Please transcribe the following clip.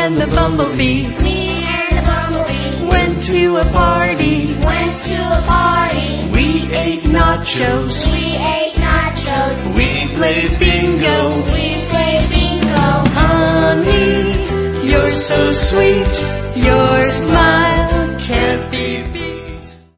and the bumblebee. Me and the bumblebee. Went to a party. Went to a party. We ate nachos. We ate nachos. We played bingo. We played bingo. Honey, you're so sweet. Your smile can't be beat.